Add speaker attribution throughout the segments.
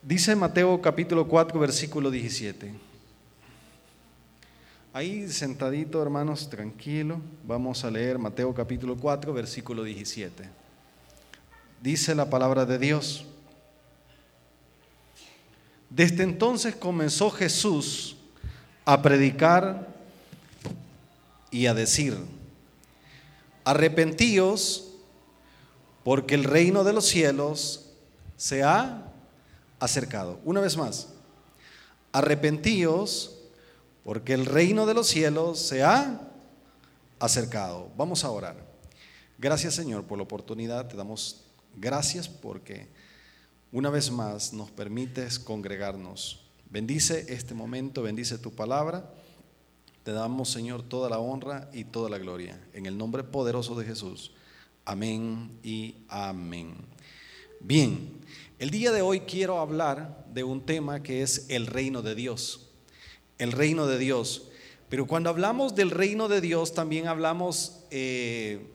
Speaker 1: Dice Mateo capítulo 4, versículo 17. Ahí sentadito, hermanos, tranquilo. Vamos a leer Mateo capítulo 4, versículo 17. Dice la palabra de Dios: Desde entonces comenzó Jesús a predicar y a decir: arrepentíos, porque el reino de los cielos se ha acercado. Una vez más, arrepentíos, porque el reino de los cielos se ha acercado. Vamos a orar. Gracias, Señor, por la oportunidad. Te damos gracias porque una vez más nos permites congregarnos. Bendice este momento, bendice tu palabra. Te damos, Señor, toda la honra y toda la gloria. En el nombre poderoso de Jesús. Amén y amén. Bien, el día de hoy quiero hablar de un tema que es el reino de Dios. El reino de Dios. Pero cuando hablamos del reino de Dios también hablamos de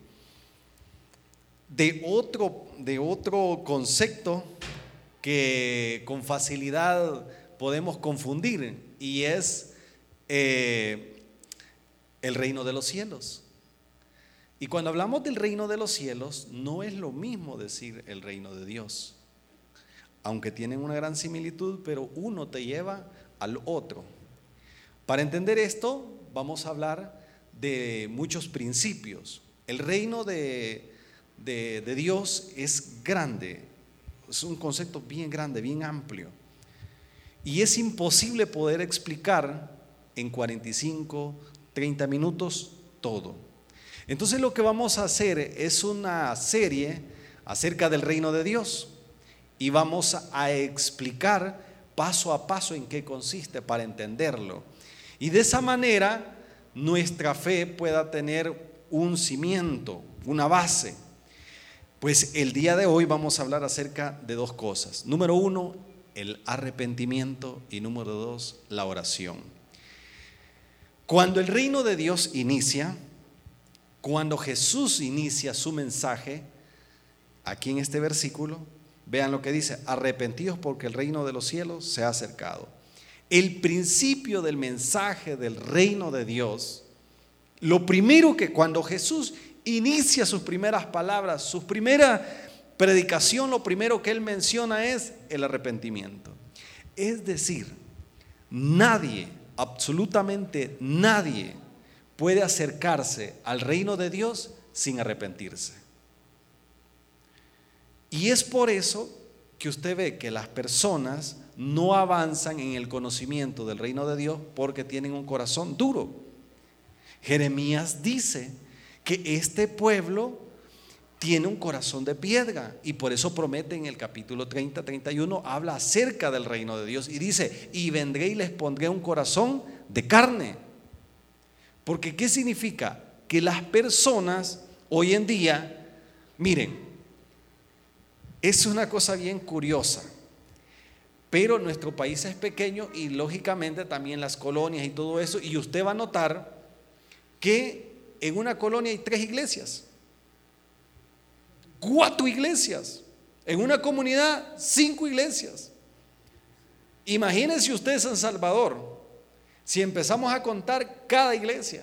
Speaker 1: otro concepto que con facilidad podemos confundir, y es el reino de los cielos. Y cuando hablamos del reino de los cielos, no es lo mismo decir el reino de Dios, aunque tienen una gran similitud, pero uno te lleva al otro. Para entender esto, vamos a hablar de muchos principios. El reino de Dios es grande, es un concepto bien grande, bien amplio, y es imposible poder explicar en 45, 30 minutos todo. Entonces lo que vamos a hacer es una serie acerca del reino de Dios y vamos a explicar paso a paso en qué consiste para entenderlo. Y de esa manera nuestra fe pueda tener un cimiento, una base. Pues el día de hoy vamos a hablar acerca de dos cosas. Número uno, el arrepentimiento, y número dos, la oración. Cuando el reino de Dios inicia, cuando Jesús inicia su mensaje, aquí en este versículo, vean lo que dice: arrepentíos porque el reino de los cielos se ha acercado. El principio del mensaje del reino de Dios, lo primero que cuando Jesús inicia sus primeras palabras, su primera predicación, lo primero que él menciona es el arrepentimiento. Es decir, nadie, absolutamente nadie, puede acercarse al reino de Dios sin arrepentirse. Y es por eso que usted ve que las personas no avanzan en el conocimiento del reino de Dios porque tienen un corazón duro. Jeremías dice que este pueblo tiene un corazón de piedra, y por eso promete en el capítulo 30, 31, habla acerca del reino de Dios y dice: y vendré y les pondré un corazón de carne. Porque ¿qué significa? Que las personas hoy en día, miren, es una cosa bien curiosa, pero nuestro país es pequeño y lógicamente también las colonias y todo eso, y usted va a notar que en una colonia hay 3 iglesias, 4 iglesias, en una comunidad 5 iglesias. Imagínense ustedes San Salvador, si empezamos a contar cada iglesia.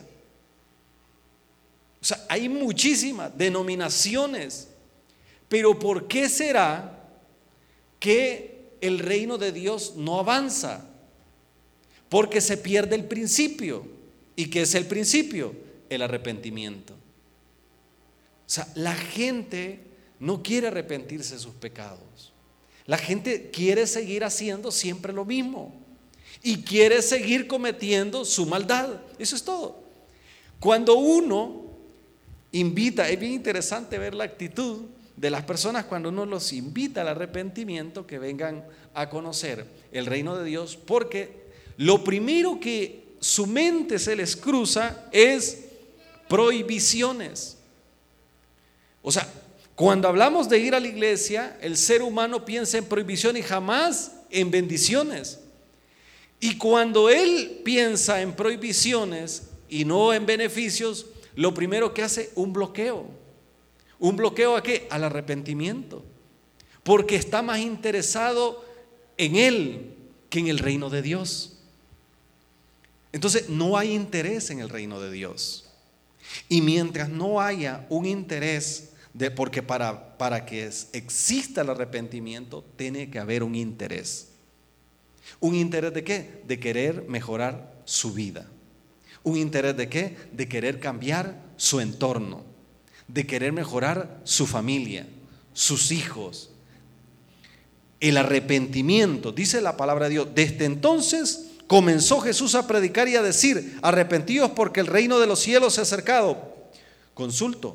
Speaker 1: O sea, hay muchísimas denominaciones. Pero ¿por qué será que el reino de Dios no avanza? Porque se pierde el principio. ¿Y qué es el principio? El arrepentimiento. O sea, la gente no quiere arrepentirse de sus pecados. La gente quiere seguir haciendo siempre lo mismo y quiere seguir cometiendo su maldad. Eso es todo. Cuando uno invita, es bien interesante ver la actitud de las personas cuando uno los invita al arrepentimiento, que vengan a conocer el reino de Dios, porque lo primero que su mente se les cruza es prohibiciones. O sea, cuando hablamos de ir a la iglesia, el ser humano piensa en prohibición y jamás en bendiciones. Y cuando él piensa en prohibiciones y no en beneficios, lo primero que hace, un bloqueo. ¿Un bloqueo a qué? Al arrepentimiento. Porque está más interesado en Él que en el reino de Dios. Entonces no hay interés en el reino de Dios. Y mientras no haya un interés, porque para que exista el arrepentimiento tiene que haber un interés. ¿Un interés de qué? De querer mejorar su vida. ¿Un interés de qué? De querer cambiar su entorno, de querer mejorar su familia, sus hijos. El arrepentimiento, dice la palabra de Dios, desde entonces comenzó Jesús a predicar y a decir: arrepentíos porque el reino de los cielos se ha acercado. Consulto,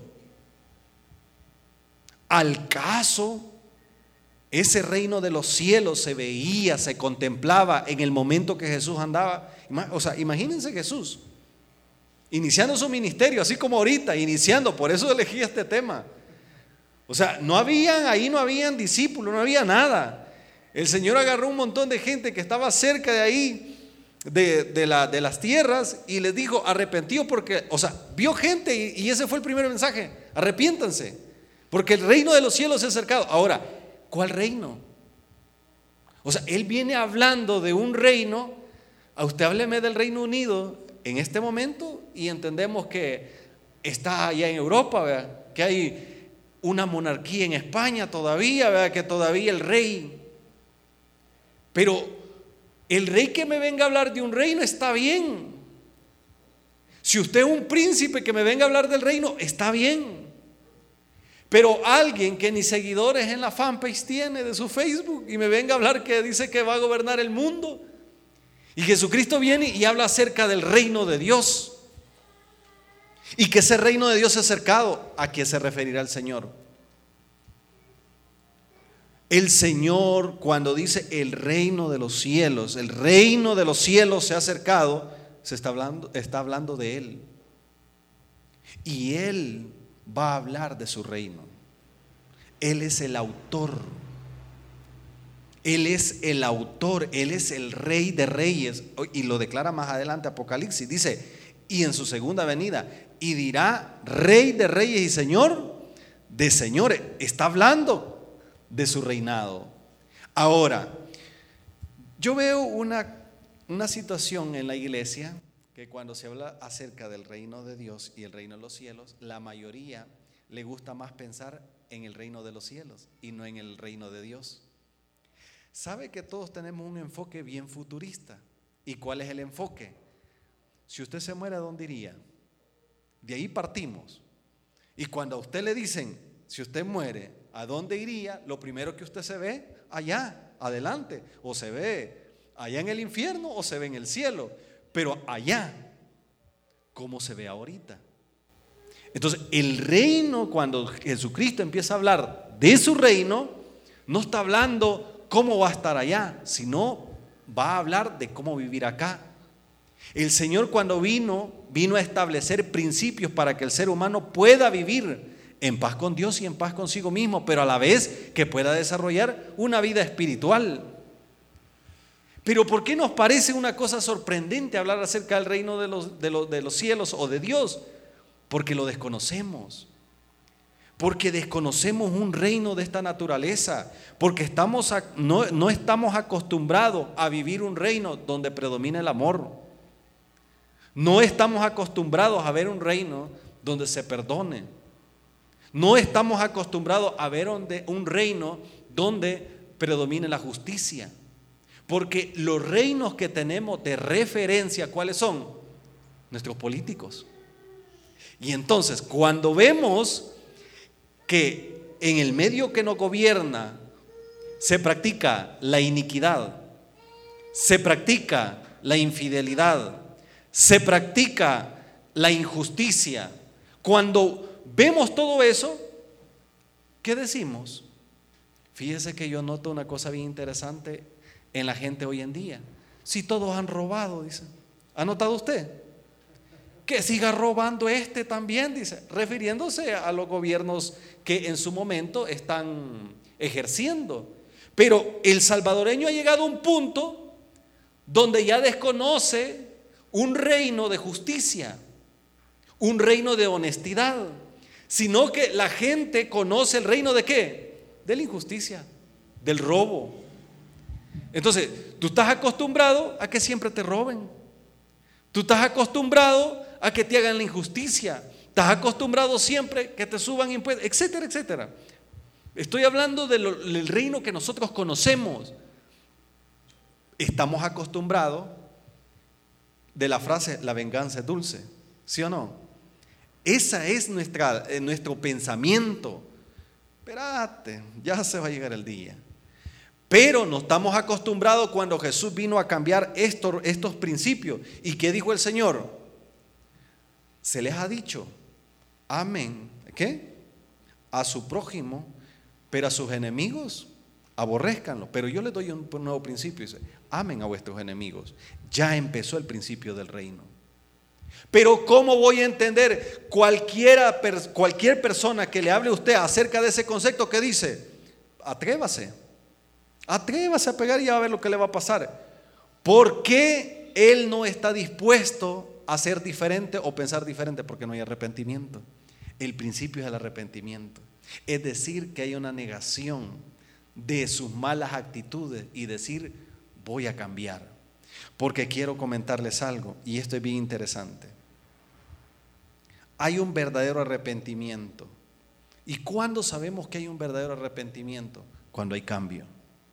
Speaker 1: ¿al caso ese reino de los cielos se veía, se contemplaba en el momento que Jesús andaba? O sea, imagínense Jesús iniciando su ministerio, así como ahorita, iniciando, por eso elegí este tema. O sea, no habían discípulos, no había nada. El Señor agarró un montón de gente que estaba cerca de ahí, de las tierras, y les dijo: arrepentíos porque, o sea, vio gente y ese fue el primer mensaje: arrepiéntanse, porque el reino de los cielos se ha acercado. Ahora, ¿cuál reino? O sea, Él viene hablando de un reino. A usted hábleme del Reino Unido en este momento y entendemos que está allá en Europa, ¿verdad? Que hay una monarquía en España todavía, ¿verdad? Que todavía el rey. Pero el rey que me venga a hablar de un reino está bien. Si usted es un príncipe que me venga a hablar del reino, está bien. Pero alguien que ni seguidores en la fanpage tiene de su Facebook y me venga a hablar que dice que va a gobernar el mundo, y Jesucristo viene y habla acerca del reino de Dios y que ese reino de Dios es acercado, ¿a qué se referirá el Señor? El Señor, cuando dice el reino de los cielos se ha acercado, está hablando de Él. Y Él va a hablar de su reino. Él es el autor. Él es el autor, Él es el Rey de Reyes. Y lo declara más adelante Apocalipsis. Dice: y en su segunda venida, y dirá: Rey de Reyes y Señor de señores. Está hablando de su reinado. Ahora, yo veo una situación en la iglesia, que cuando se habla acerca del reino de Dios y el reino de los cielos, la mayoría le gusta más pensar en el reino de los cielos y no en el reino de Dios. ¿Sabe que todos tenemos un enfoque bien futurista? ¿Y cuál es el enfoque? Si usted se muere, ¿a dónde iría? De ahí partimos. Y cuando a usted le dicen: si usted muere, ¿a dónde iría? Lo primero que usted se ve, allá, adelante. O se ve allá en el infierno o se ve en el cielo. Pero allá, ¿cómo se ve ahorita? Entonces, el reino, cuando Jesucristo empieza a hablar de su reino, no está hablando cómo va a estar allá, sino va a hablar de cómo vivir acá. El Señor, cuando vino a establecer principios para que el ser humano pueda vivir en paz con Dios y en paz consigo mismo, pero a la vez que pueda desarrollar una vida espiritual. Pero ¿por qué nos parece una cosa sorprendente hablar acerca del reino de los cielos o de Dios? Porque lo desconocemos. Porque desconocemos un reino de esta naturaleza, porque no estamos acostumbrados a vivir un reino donde predomina el amor. No estamos acostumbrados a ver un reino donde se perdone. No estamos acostumbrados a ver un reino donde predomine la justicia. Porque los reinos que tenemos de referencia, ¿cuáles son? Nuestros políticos. Y entonces, cuando vemos que en el medio que nos gobierna se practica la iniquidad, se practica la infidelidad, se practica la injusticia, cuando vemos todo eso, ¿qué decimos? Fíjese que yo noto una cosa bien interesante en la gente hoy en día. Si todos han robado, dice. ¿Ha notado usted? Que siga robando también, dice, refiriéndose a los gobiernos que en su momento están ejerciendo. Pero el salvadoreño ha llegado a un punto donde ya desconoce un reino de justicia, un reino de honestidad, sino que la gente conoce el reino de ¿qué? De la injusticia, del robo, Entonces, tú estás acostumbrado a que siempre te roben. Tú estás acostumbrado a que te hagan la injusticia. Estás acostumbrado siempre que te suban impuestos, etcétera, etcétera. Estoy hablando del reino que nosotros conocemos. Estamos acostumbrados de la frase, la venganza es dulce, ¿sí o no? Esa es nuestro pensamiento. Espérate, ya se va a llegar el día. Pero no estamos acostumbrados cuando Jesús vino a cambiar estos principios. ¿Y qué dijo el Señor? Se les ha dicho, amen, ¿qué? A su prójimo, pero a sus enemigos, aborrézcanlo. Pero yo les doy un nuevo principio, dice, amen a vuestros enemigos. Ya empezó el principio del reino. Pero ¿cómo voy a entender cualquier persona que le hable a usted acerca de ese concepto que dice, atrévase a pegar y ya va a ver lo que le va a pasar? ¿Por qué él no está dispuesto a ser diferente o pensar diferente? Porque no hay arrepentimiento. El principio es el arrepentimiento, es decir, que hay una negación de sus malas actitudes y decir, voy a cambiar. Porque quiero comentarles algo, y esto es bien interesante. Hay un verdadero arrepentimiento. ¿Y cuándo sabemos que hay un verdadero arrepentimiento? Cuando hay cambio.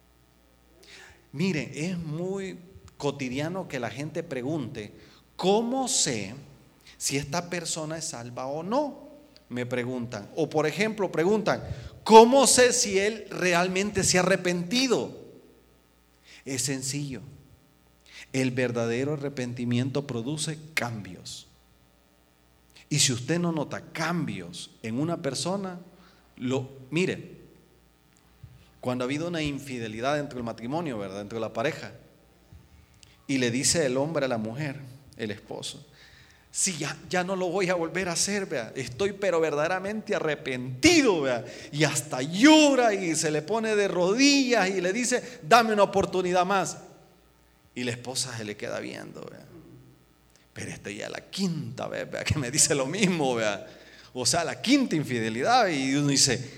Speaker 1: Mire, es muy cotidiano que la gente pregunte, ¿cómo sé si esta persona es salva o no? Me preguntan. O por ejemplo preguntan, ¿cómo sé si él realmente se ha arrepentido? Es sencillo. El verdadero arrepentimiento produce cambios. Y si usted no nota cambios en una persona, mire, cuando ha habido una infidelidad dentro del matrimonio, ¿verdad? Dentro de la pareja, y le dice el hombre a la mujer, el esposo, sí, ya no lo voy a volver a hacer, ¿vea? Estoy pero verdaderamente arrepentido, ¿vea? Y hasta llora y se le pone de rodillas y le dice, dame una oportunidad más. Y la esposa se le queda viendo, ¿vea? Pero esta ya es la quinta vez, ¿vea? Que me dice lo mismo, ¿vea? O sea, la quinta infidelidad. Y uno dice,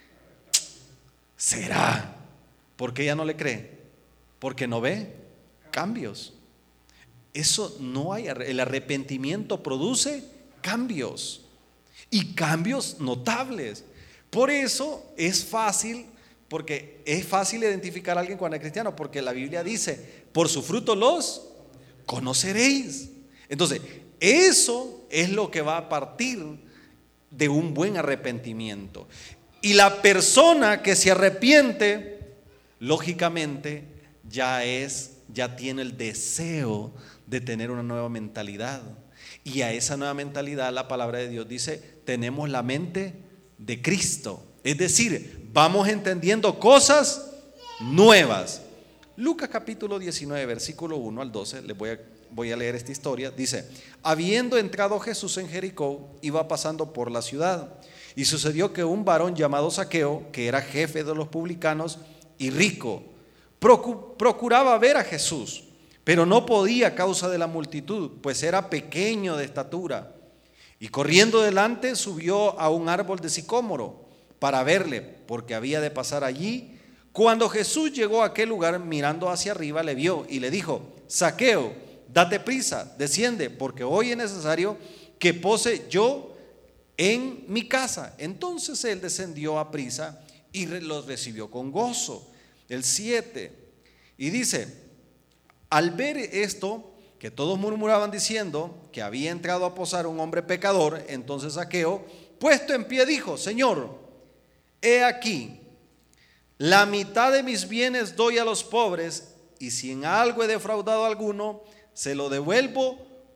Speaker 1: ¿será? ¿Por qué ella no le cree? Porque no ve cambios. Eso no hay. El arrepentimiento produce cambios, y cambios notables. Por eso es fácil, porque es fácil identificar a alguien cuando es cristiano, porque la Biblia dice, por su fruto los conoceréis. Entonces, eso es lo que va a partir de un buen arrepentimiento. Y la persona que se arrepiente, lógicamente, ya tiene el deseo de tener una nueva mentalidad. Y a esa nueva mentalidad la palabra de Dios dice, tenemos la mente de Cristo. Es decir, vamos entendiendo cosas nuevas. Lucas capítulo 19, versículo 1 al 12, les voy a leer esta historia. Dice, habiendo entrado Jesús en Jericó, iba pasando por la ciudad. Y sucedió que un varón llamado Zaqueo, que era jefe de los publicanos y rico, procuraba ver a Jesús, pero no podía a causa de la multitud, pues era pequeño de estatura. Y corriendo delante subió a un árbol de sicómoro para verle, porque había de pasar allí. Cuando Jesús llegó a aquel lugar, mirando hacia arriba, le vio y le dijo, Zaqueo, date prisa, desciende, porque hoy es necesario que pose yo en mi casa. Entonces él descendió a prisa y los recibió con gozo. El 7, y dice, al ver esto, que todos murmuraban diciendo que había entrado a posar un hombre pecador, entonces Zaqueo, puesto en pie, dijo, Señor, he aquí, la mitad de mis bienes doy a los pobres, y si en algo he defraudado a alguno, se lo devuelvo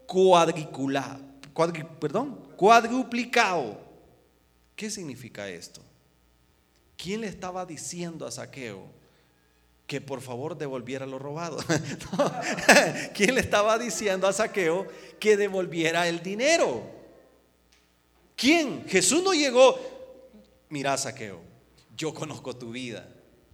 Speaker 1: cuadruplicado. ¿Qué significa esto? ¿Quién le estaba diciendo a Zaqueo que por favor devolviera lo robado? No. ¿Quién le estaba diciendo a Zaqueo que devolviera el dinero? ¿Quién? Jesús no llegó, mira Zaqueo, yo conozco tu vida.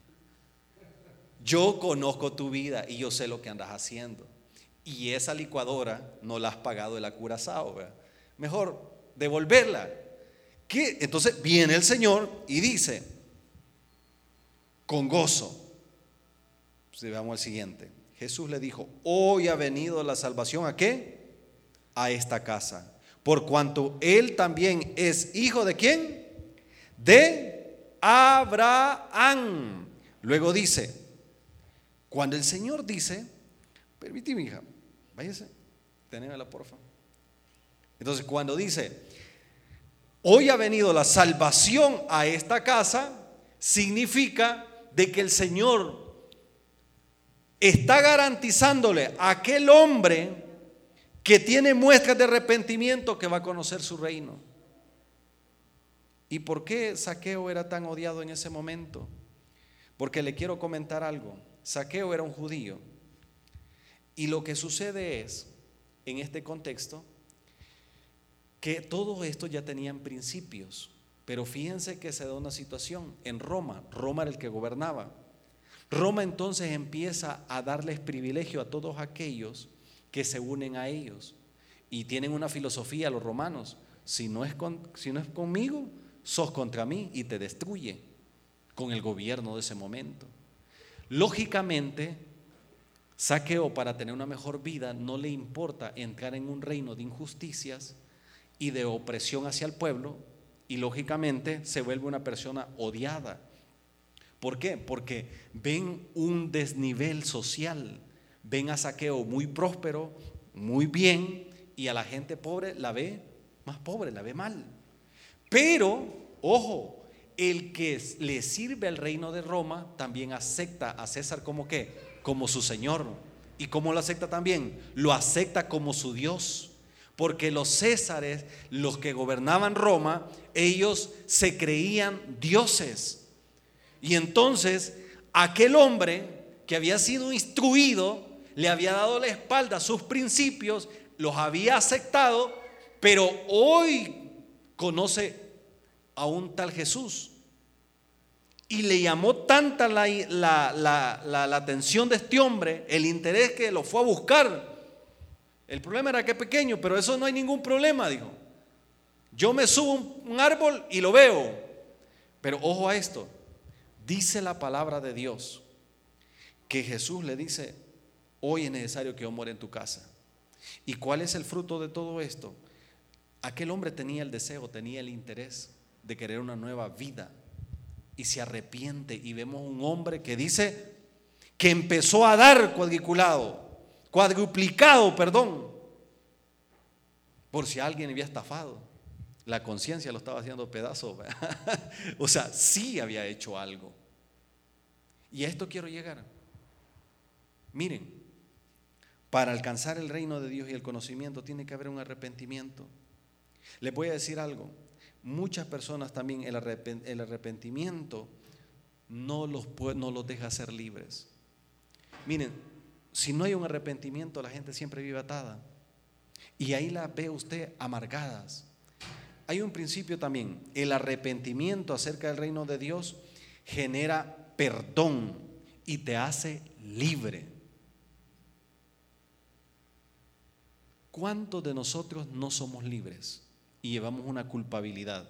Speaker 1: Yo conozco tu vida y yo sé lo que andas haciendo. Y esa licuadora no la has pagado de la Curazao, ¿verdad? Mejor devolverla. ¿Qué? Entonces viene el Señor y dice, con gozo, Si vamos al siguiente. Jesús le dijo: hoy ha venido la salvación, ¿a qué? A esta casa, por cuanto él también es hijo ¿de quién? De Abraham. Luego dice, cuando el Señor dice, permíteme, hija, váyase, tenémela porfa. Entonces, cuando dice, hoy ha venido la salvación a esta casa, significa de que el Señor está garantizándole a aquel hombre que tiene muestras de arrepentimiento que va a conocer su reino. ¿Y por qué Zaqueo era tan odiado en ese momento? Porque le quiero comentar algo. Zaqueo era un judío, y lo que sucede es, en este contexto, que todo esto ya tenían principios. Pero fíjense que se da una situación en Roma. Roma era el que gobernaba. Roma entonces empieza a darles privilegio a todos aquellos que se unen a ellos, y tienen una filosofía los romanos: si no es conmigo, sos contra mí, y te destruye con el gobierno de ese momento. Lógicamente, Zaqueo, para tener una mejor vida, no le importa entrar en un reino de injusticias y de opresión hacia el pueblo, y lógicamente se vuelve una persona odiada. ¿Por qué? Porque ven un desnivel social, ven a Zaqueo muy próspero, muy bien, y a la gente pobre la ve más pobre, la ve mal. Pero, ojo, el que le sirve al reino de Roma también acepta a César como ¿qué? Como su señor. ¿Y cómo lo acepta también? Lo acepta como su Dios. Porque los césares, los que gobernaban Roma, ellos se creían dioses. Y entonces aquel hombre que había sido instruido, le había dado la espalda a sus principios, los había aceptado, pero hoy conoce a un tal Jesús, y le llamó tanta la atención de este hombre, el interés, que lo fue a buscar. El problema era que es pequeño, pero eso no hay ningún problema, dijo. Yo me subo a un árbol y lo veo. Pero ojo a esto, dice la palabra de Dios que Jesús le dice: hoy es necesario que yo muera en tu casa. ¿Y cuál es el fruto de todo esto? Aquel hombre tenía el deseo, tenía el interés de querer una nueva vida, y se arrepiente, y vemos un hombre que dice que empezó a dar cuadruplicado, por si alguien había estafado. La conciencia lo estaba haciendo pedazos. O sea, sí había hecho algo. Y a esto quiero llegar. Miren, para alcanzar el reino de Dios y el conocimiento tiene que haber un arrepentimiento. Les voy a decir algo: muchas personas también el arrepentimiento no los deja ser libres. Miren, si no hay un arrepentimiento, la gente siempre vive atada, y ahí la ve usted amargadas. Hay un principio también: el arrepentimiento acerca del reino de Dios genera perdón y te hace libre. ¿Cuántos de nosotros no somos libres y llevamos una culpabilidad?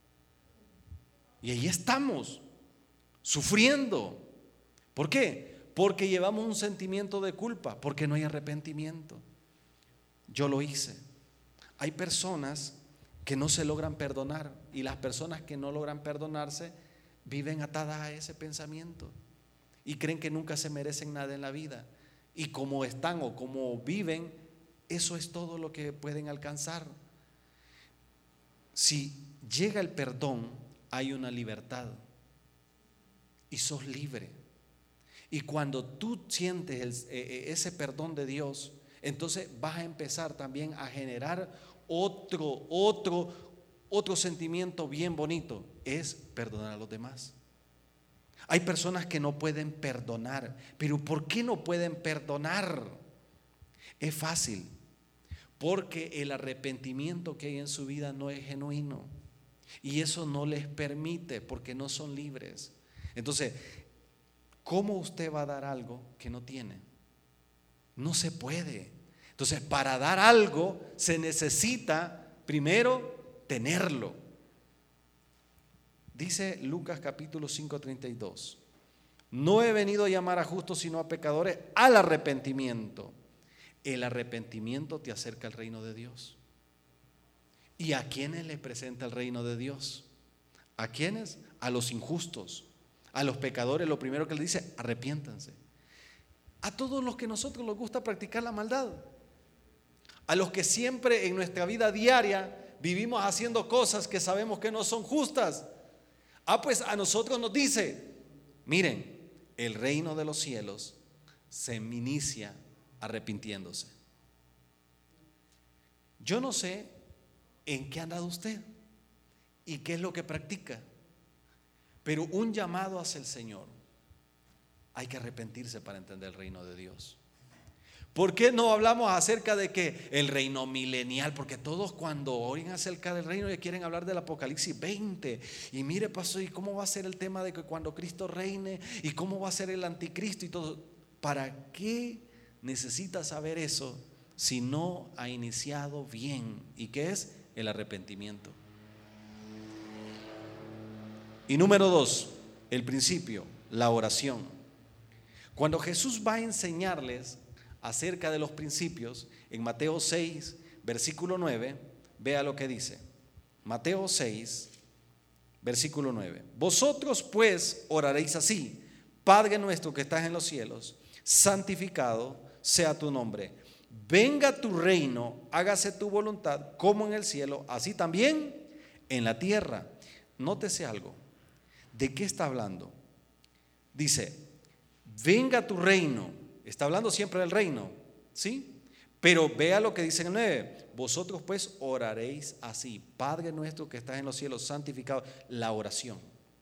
Speaker 1: Y ahí estamos, sufriendo. ¿Por qué? Porque llevamos un sentimiento de culpa, porque no hay arrepentimiento. Yo lo hice. Hay personas que no se logran perdonar, y las personas que no logran perdonarse viven atadas a ese pensamiento y creen que nunca se merecen nada en la vida, y como están o como viven, eso es todo lo que pueden alcanzar. Si llega el perdón, hay una libertad y sos libre. Y cuando tú sientes ese perdón de Dios, entonces vas a empezar también a generar otro sentimiento bien bonito: es perdonar a los demás. Hay personas que no pueden perdonar. ¿Pero por qué no pueden perdonar? Es fácil: porque el arrepentimiento que hay en su vida no es genuino, y eso no les permite, porque no son libres. Entonces, ¿cómo usted va a dar algo que no tiene? No se puede. Entonces, para dar algo se necesita primero tenerlo. Dice Lucas capítulo 5:32: No he venido a llamar a justos, sino a pecadores al arrepentimiento. El arrepentimiento te acerca al reino de Dios. ¿Y a quiénes le presenta el reino de Dios? ¿A quiénes? A los injustos, a los pecadores. Lo primero que le dice: arrepiéntanse. A todos los que a nosotros nos gusta practicar la maldad, a los que siempre en nuestra vida diaria vivimos haciendo cosas que sabemos que no son justas. Pues a nosotros nos dice: miren, el reino de los cielos se inicia arrepintiéndose. Yo no sé en qué ha andado usted y qué es lo que practica, pero un llamado hacia el Señor: hay que arrepentirse para entender el reino de Dios. ¿Por qué no hablamos acerca de que el reino milenial? Porque todos cuando oyen acerca del reino ya quieren hablar del Apocalipsis 20. Y mire, pastor, ¿y cómo va a ser el tema de que cuando Cristo reine? ¿Y cómo va a ser el anticristo? Y todo. ¿Para qué necesita saber eso si no ha iniciado bien? ¿Y qué es? El arrepentimiento. Y número 2, el principio, la oración. Cuando Jesús va a enseñarles acerca de los principios, en Mateo 6, versículo 9, vea lo que dice. Mateo 6, versículo 9. Vosotros pues oraréis así: Padre nuestro que estás en los cielos, santificado sea tu nombre. Venga tu reino, hágase tu voluntad como en el cielo, así también en la tierra. Nótese algo. ¿De qué está hablando? Dice: venga tu reino. Está hablando siempre del reino, ¿sí? Pero vea lo que dice en el 9. Vosotros pues oraréis así: Padre nuestro que estás en los cielos, santificado. La oración.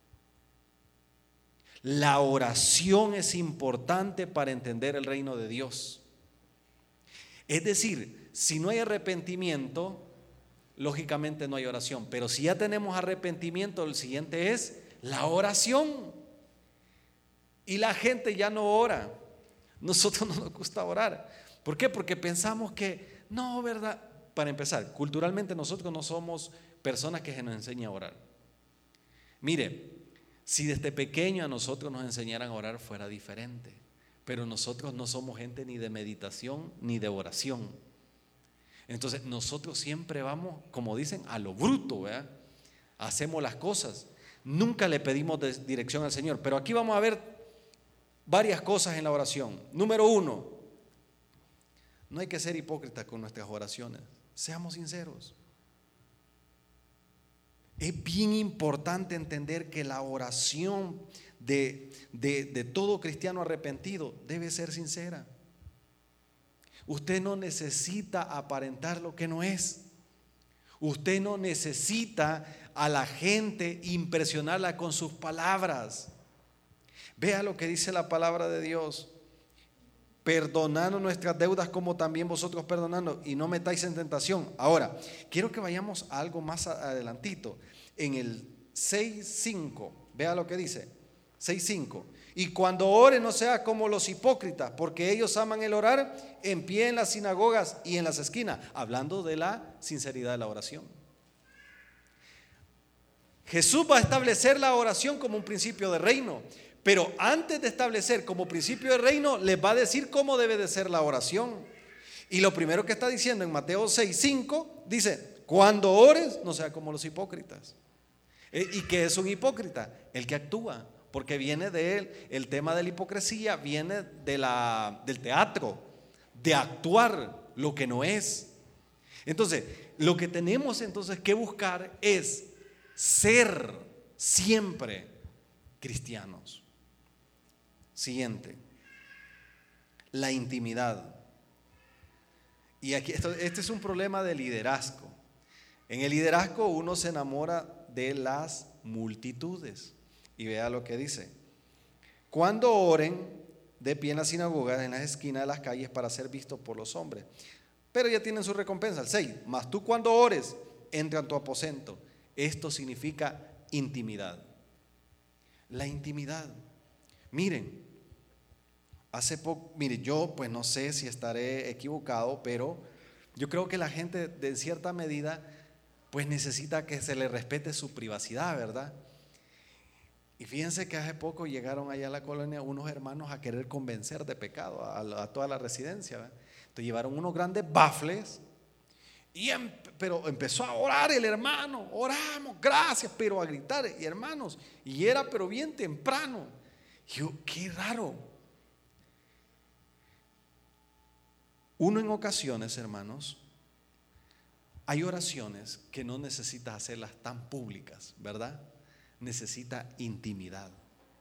Speaker 1: La oración es importante para entender el reino de Dios. Es decir, si no hay arrepentimiento, lógicamente no hay oración. Pero si ya tenemos arrepentimiento, el siguiente es la oración. Y la gente ya no ora. Nosotros no nos gusta orar. ¿Por qué? Porque pensamos que no, ¿verdad? Para empezar, culturalmente nosotros no somos personas que se nos enseña a orar. Mire, si desde pequeño a nosotros nos enseñaran a orar fuera diferente, pero nosotros no somos gente ni de meditación ni de oración. Entonces nosotros siempre vamos, como dicen, a lo bruto, ¿verdad? Hacemos las cosas, nunca le pedimos dirección al Señor. Pero aquí vamos a ver varias cosas en la oración. Número 1, no hay que ser hipócritas con nuestras oraciones. Seamos sinceros. Es bien importante entender que la oración de todo cristiano arrepentido debe ser sincera. Usted no necesita aparentar lo que no es. Usted no necesita a la gente impresionarla con sus palabras. Vea lo que dice la palabra de Dios: perdonando nuestras deudas como también vosotros perdonando, y no metáis en tentación. Ahora, quiero que vayamos a algo más adelantito. En el 6:5, vea lo que dice. 6:5. Y cuando ore no sea como los hipócritas, porque ellos aman el orar en pie en las sinagogas y en las esquinas. Hablando de la sinceridad de la oración. Jesús va a establecer la oración como un principio de reino. Pero antes de establecer como principio de reino, les va a decir cómo debe de ser la oración. Y lo primero que está diciendo en Mateo 6:5, dice: cuando ores, no sea como los hipócritas. ¿Y qué es un hipócrita? El que actúa, porque viene de él, el tema de la hipocresía viene del teatro, de actuar lo que no es. Entonces, lo que tenemos entonces que buscar es ser siempre cristianos. Siguiente, la intimidad. Y aquí este es un problema de liderazgo. En el liderazgo uno se enamora de las multitudes. Y vea lo que dice: cuando oren de pie en las sinagogas, en las esquinas de las calles, para ser vistos por los hombres. Pero ya tienen su recompensa. El 6, mas tú cuando ores, entra en tu aposento. Esto significa intimidad. La intimidad. Miren, hace poco, mire, yo pues no sé si estaré equivocado, pero yo creo que la gente de cierta medida pues necesita que se le respete su privacidad, ¿verdad? Y fíjense que hace poco llegaron allá a la colonia unos hermanos a querer convencer de pecado a toda la residencia, ¿verdad? Entonces llevaron unos grandes bafles pero empezó a orar el hermano, oramos, gracias, pero a gritar, y hermanos, y era pero bien temprano. Y yo, qué raro. Uno en ocasiones, hermanos, hay oraciones que no necesitas hacerlas tan públicas, ¿verdad? Necesita intimidad.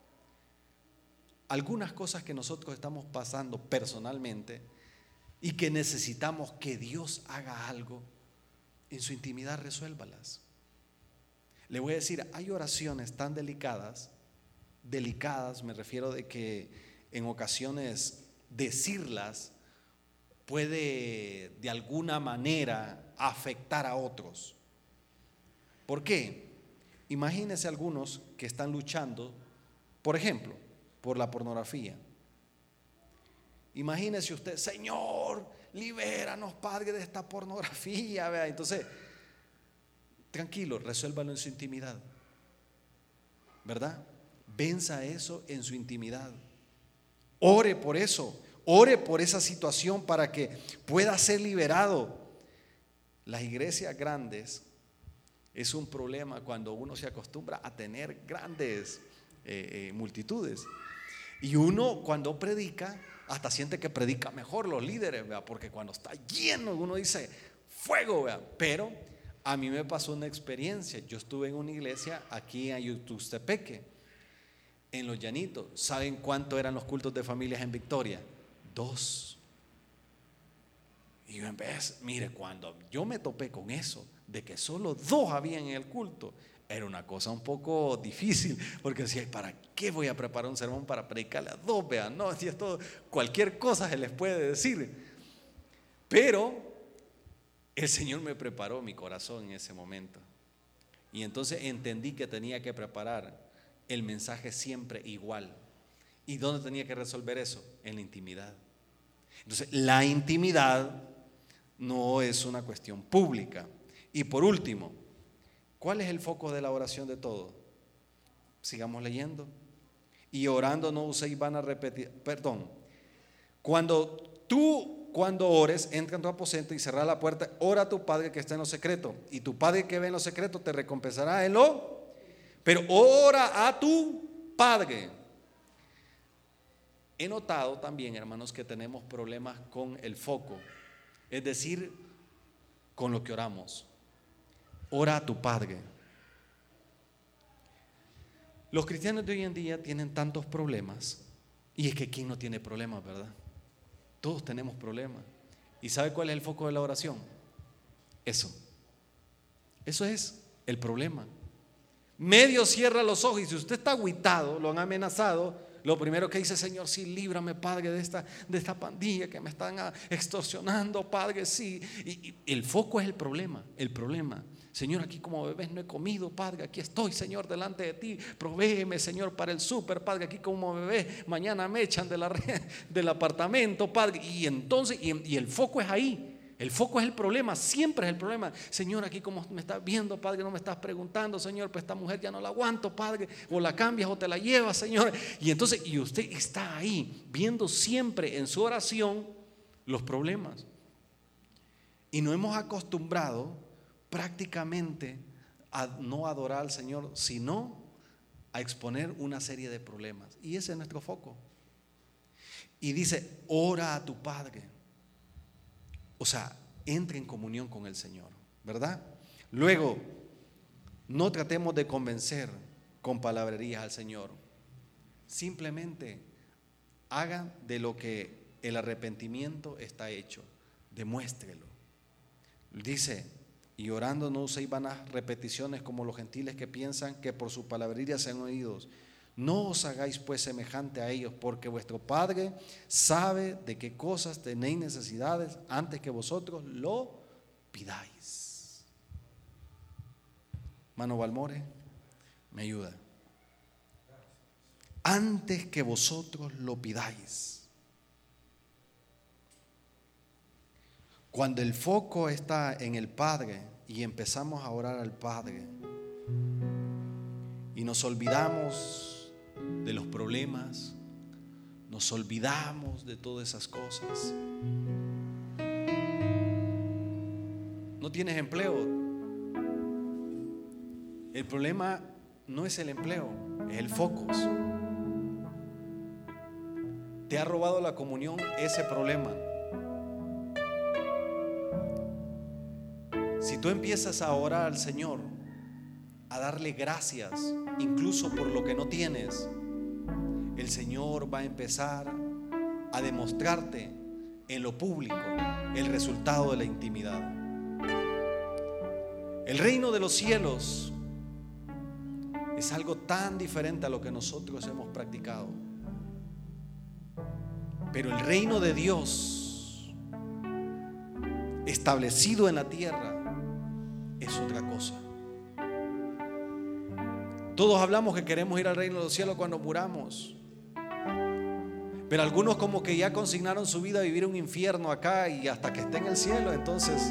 Speaker 1: Algunas cosas que nosotros estamos pasando personalmente y que necesitamos que Dios haga algo, en su intimidad resuélvalas. Le voy a decir, hay oraciones tan delicadas me refiero de que en ocasiones decirlas puede de alguna manera afectar a otros. ¿Por qué? Imagínense algunos que están luchando, por ejemplo, por la pornografía. Imagínese usted, Señor, libéranos, Padre, de esta pornografía, ¿verdad? Entonces, tranquilo, resuélvalo en su intimidad, ¿verdad? Venza eso en su intimidad. Ore por eso, ore por esa situación para que pueda ser liberado. Las iglesias grandes es un problema cuando uno se acostumbra a tener grandes multitudes. Y uno cuando predica hasta siente que predica mejor los líderes, ¿verdad? Porque cuando está lleno uno dice fuego, ¿verdad? Pero a mí me pasó una experiencia. Yo estuve en una iglesia aquí en Yutustepeque, en Los Llanitos. ¿Saben cuánto eran los cultos de familias en Victoria? 2. Y yo mire, cuando yo me topé con eso, de que solo 2 habían en el culto, era una cosa un poco difícil, porque decía, ¿para qué voy a preparar un sermón para predicarle a 2? Vean, no, si esto, cualquier cosa se les puede decir. Pero el Señor me preparó mi corazón en ese momento. Y entonces entendí que tenía que preparar el mensaje siempre igual. ¿Y dónde tenía que resolver eso? En la intimidad. Entonces, la intimidad no es una cuestión pública. Y por último, ¿cuál es el foco de la oración de todo? Sigamos leyendo. Y orando no uséis vanas repeticiones. Perdón. Cuando ores, entra en tu aposento y cerrá la puerta. Ora a tu Padre que está en lo secreto. Y tu Padre que ve en lo secreto te recompensará en lo. Pero ora a tu Padre. He notado también, hermanos, que tenemos problemas con el foco. Es decir, con lo que oramos. Ora a tu Padre. Los cristianos de hoy en día tienen tantos problemas. Y es que ¿quién no tiene problemas, verdad? Todos tenemos problemas. ¿Y sabe cuál es el foco de la oración? Eso es el problema. Medio cierra los ojos y si usted está agüitado, lo han amenazado, lo primero que dice, Señor, sí, líbrame, Padre, de esta pandilla que me están extorsionando, Padre, sí. Y el foco es el problema. Señor, aquí como bebés no he comido, Padre, aquí estoy, Señor, delante de ti, provéeme, Señor, para el súper, Padre, aquí como bebé, mañana me echan del apartamento, Padre. Y entonces, y el foco es ahí. El foco es el problema, siempre es el problema. Señor, aquí como me estás viendo, Padre, no me estás preguntando, Señor, pues esta mujer ya no la aguanto, Padre, o la cambias o te la llevas, Señor. Y entonces, y usted está ahí viendo siempre en su oración los problemas. Y nos hemos acostumbrado prácticamente a no adorar al Señor, sino a exponer una serie de problemas. Y ese es nuestro foco. Y dice, ora a tu Padre. O sea, entra en comunión con el Señor, ¿verdad? Luego, no tratemos de convencer con palabrerías al Señor. Simplemente hagan de lo que el arrepentimiento está hecho. Demuéstrelo. Dice, y orando no uséis vanas repeticiones como los gentiles que piensan que por su palabrería sean oídos. No os hagáis pues semejante a ellos, porque vuestro Padre sabe de qué cosas tenéis necesidades antes que vosotros lo pidáis. Mano Balmore, me ayuda. Antes que vosotros lo pidáis. Cuando el foco está en el Padre y empezamos a orar al Padre, y nos olvidamos de los problemas, nos olvidamos de todas esas cosas. No tienes empleo. El problema no es el empleo, es el focus. Te ha robado la comunión ese problema. Si tú empiezas a orar al Señor, a darle gracias, incluso por lo que no tienes, el Señor va a empezar a demostrarte en lo público el resultado de la intimidad. El reino de los cielos es algo tan diferente a lo que nosotros hemos practicado. Pero el reino de Dios establecido en la tierra es otra cosa. Todos hablamos que queremos ir al reino de los cielos cuando muramos, pero algunos como que ya consignaron su vida a vivir un infierno acá y hasta que esté en el cielo. Entonces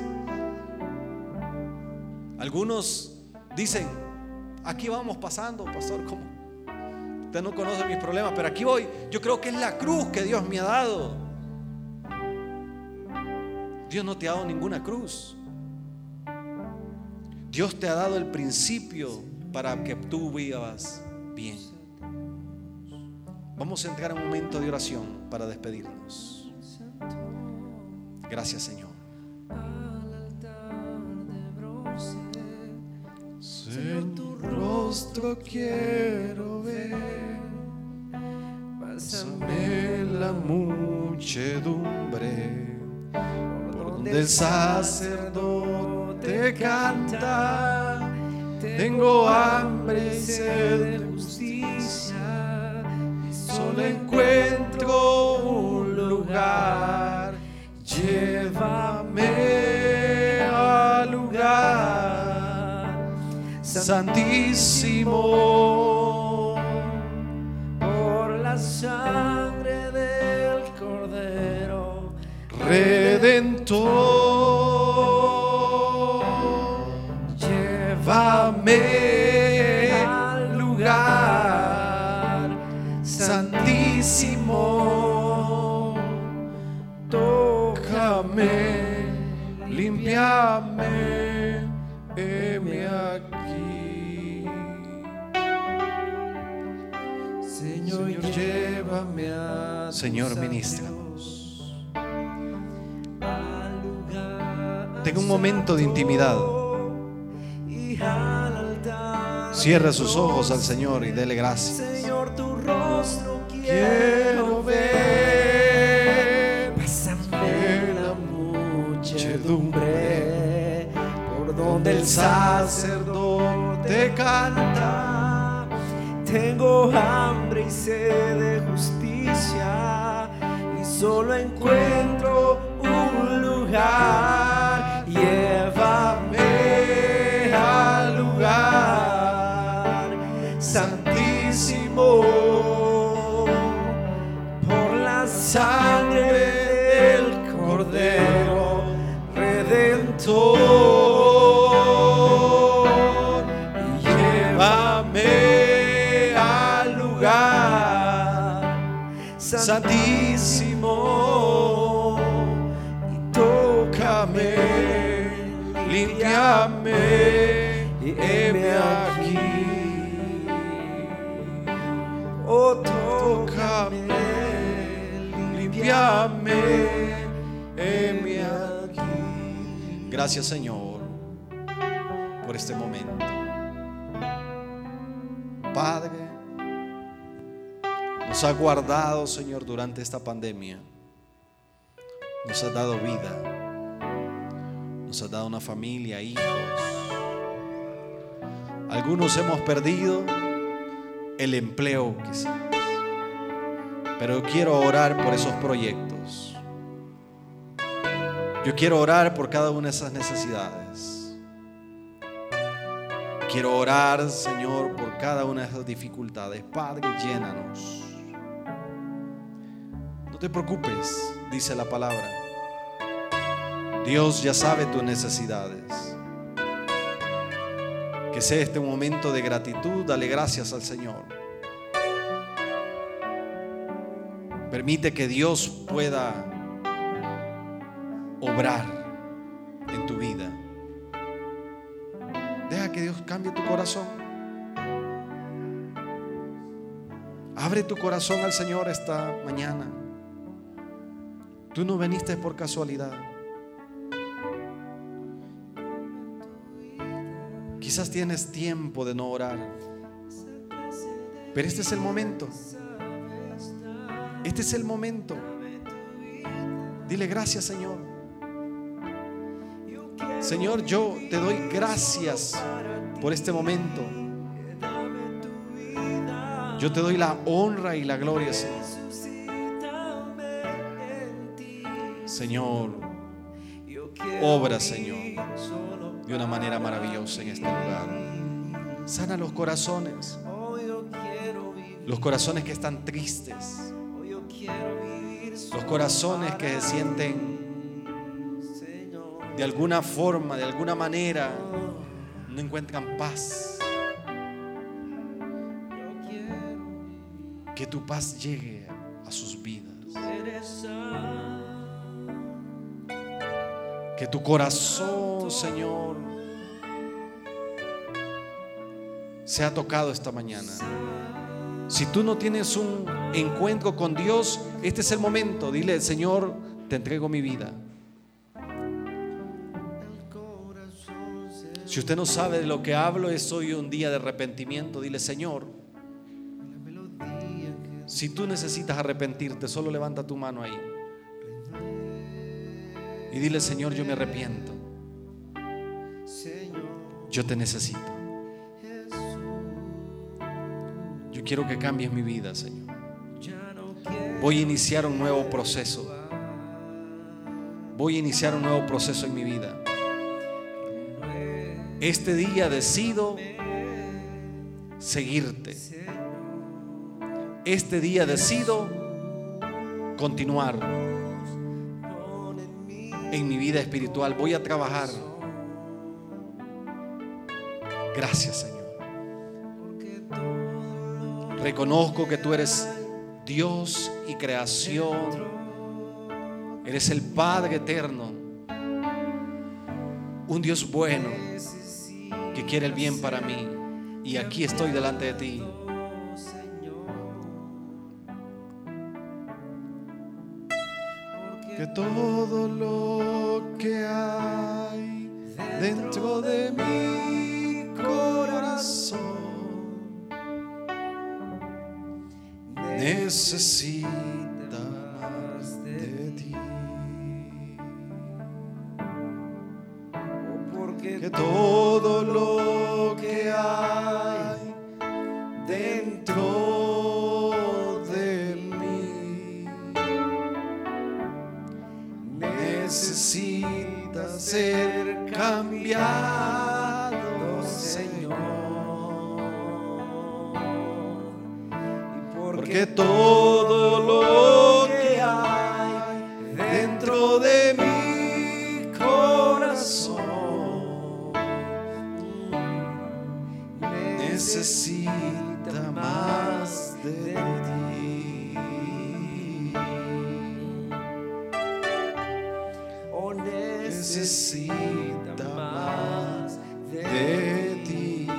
Speaker 1: algunos dicen: aquí vamos pasando, pastor, ¿cómo? Usted no conoce mis problemas, pero aquí voy. Yo creo que es la cruz que Dios me ha dado. Dios no te ha dado ninguna cruz. Dios te ha dado el principio para que tú vivas bien. Vamos a entrar en un momento de oración para despedirnos. Gracias, Señor. Señor, tu rostro quiero ver. Pásame la muchedumbre por donde el sacerdote canta. Tengo hambre y sed de justicia, solo encuentro un lugar. Llévame al lugar santísimo, por la sangre del Cordero Redentor. Llévame al lugar santísimo, tócame, límpiame, heme aquí. Señor, llévame a Señor, ministranos. Tenga un momento de intimidad. Cierra sus ojos al Señor y dele gracias. Señor, tu rostro quiero ver. Pásame la muchedumbre por donde el sacerdote canta. Tengo hambre y sed de justicia y solo encuentro un lugar. Llévame al lugar santísimo, por la sangre del Cordero Redentor. Llévame al lugar santísimo y tócame, límpiame y heme aquí. Oh, tócame, límpiame, heme aquí. Gracias, Señor, por este momento. Padre, nos ha guardado, Señor, durante esta pandemia. Nos has dado vida, nos has dado una familia, hijos. Algunos hemos perdido el empleo quizás, pero yo quiero orar por esos proyectos. Yo quiero orar por cada una de esas necesidades. Quiero orar, Señor, por cada una de esas dificultades. Padre, llénanos. No te preocupes, dice la palabra. Dios ya sabe tus necesidades. Que sea este un momento de gratitud. Dale gracias al Señor. Permite que Dios pueda obrar en tu vida. Deja que Dios cambie tu corazón. Abre tu corazón al Señor esta mañana. Tú no viniste por casualidad. Quizás tienes tiempo de no orar, pero este es el momento. Este es el momento. Dile gracias, Señor. Señor, yo te doy gracias por este momento. Yo te doy la honra y la gloria, Señor. Señor, obra, Señor, de una manera maravillosa en este lugar. Sana los corazones que están tristes, los corazones que se sienten de alguna forma, de alguna manera, no encuentran paz. Que tu paz llegue a sus vidas. Que tu corazón, Señor, sea tocado esta mañana. Si tú no tienes un encuentro con Dios, este es el momento. Dile: Señor, te entrego mi vida. Si usted no sabe de lo que hablo, es hoy un día de arrepentimiento. Dile: Señor, si tú necesitas arrepentirte, solo levanta tu mano ahí y dile: Señor, yo me arrepiento. Yo te necesito. Yo quiero que cambies mi vida, Señor. Voy a iniciar un nuevo proceso. Voy a iniciar un nuevo proceso en mi vida. Este día decido seguirte. Este día decido continuar en mi vida espiritual. Voy a trabajar. Gracias, Señor. Reconozco que tú eres Dios y creación. Eres el Padre eterno. Un Dios bueno que quiere el bien para mí. Y aquí estoy delante de ti. Que todo lo que hay dentro de mi corazón necesita más de ti. Que todo lo que hay dentro de mí necesita ser cambiado, Señor. Porque todo lo que hay dentro de mi corazón necesita más de ti. Oh, necesita más de ti.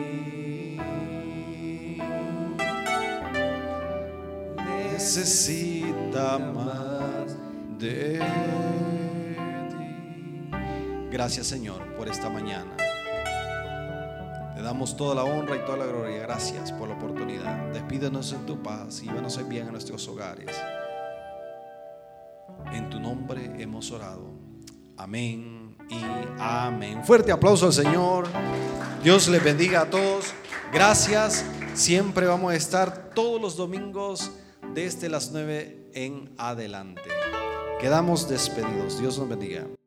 Speaker 1: Necesita más de ti. Gracias, Señor, por esta mañana. Te damos toda la honra y toda la gloria. Gracias por la oportunidad. Despídenos en tu paz y llévanos en bien a nuestros hogares. En tu nombre hemos orado. Amén y amén. Fuerte aplauso al Señor. Dios les bendiga a todos. Gracias. Siempre vamos a estar todos los domingos desde las 9 en adelante. Quedamos despedidos. Dios nos bendiga.